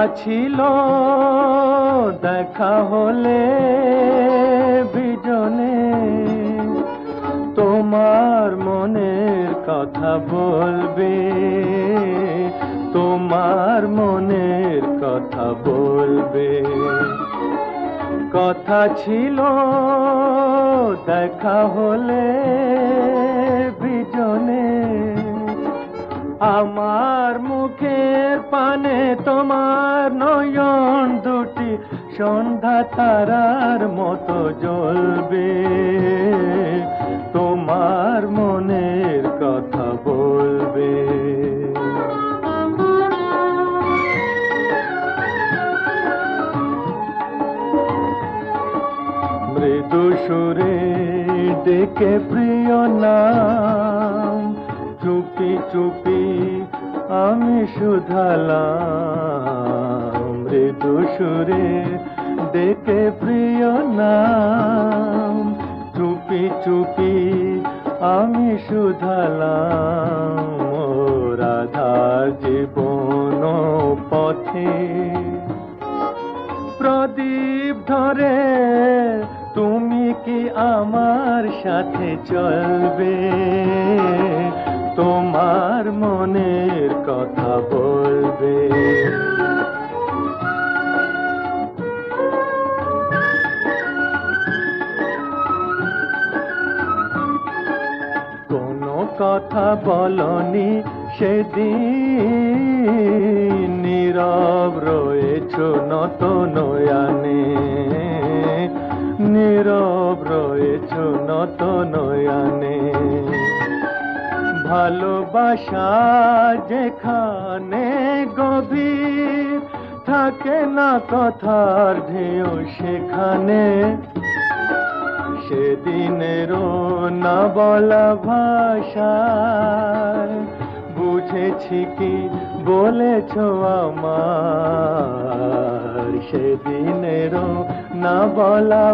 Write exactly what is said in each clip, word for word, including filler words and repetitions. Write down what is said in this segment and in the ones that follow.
ছিল দেখা হলে বিজনে, তোমার মনের কথা বলবে, তোমার মনের কথা বলবে। কথা ছিল দেখা হলে বিজনে, আমার মুখের পানে তোমার নয়ন দুটি সন্ধ্যা তারার মতো জ্বলবে, তোমার মনের কথা বলবে। মৃদু সুরে ডেকে প্রিয় নাম, চুপি চুপি আমি শুধালাম। মৃদু সুরে ডেকে প্রিয় নাম, চুপি চুপি আমি শুধালাম। ও রাধার জীবন পথে প্রদীপ ধরে তুমি কি আমার সাথে চলবে, তোমার মনের কথা বলবে। কোনো কথা বলনি সেদিন, নীরব রয়েছ নত নয়নে, নীরব রয়েছ নত নয়নে। ভালোবাসা যেখানে গভীর, থাকে না কথার ঢেউ সেখানে। সেদিনেরও না বলা ভাষায় বুঝেছি কি বলেছ আমার। সেদিনেরও না বলা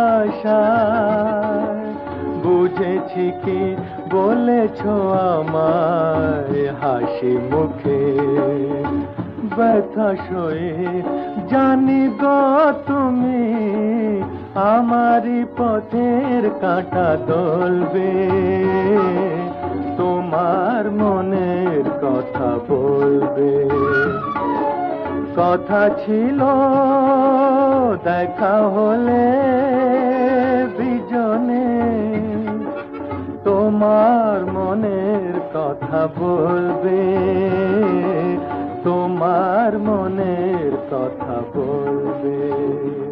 ভাষায় বুঝেছি কি বলেছ আমায়। হাসি মুখে ব্যথা সয়ে জানি গো তুমি আমারি পথের কাঁটা দলবে, তোমার মনের কথা বলবে। কথা ছিল দেখা হলে বিজনে, তোমার মনের কথা বলবে, তোমার মনের কথা বলবে।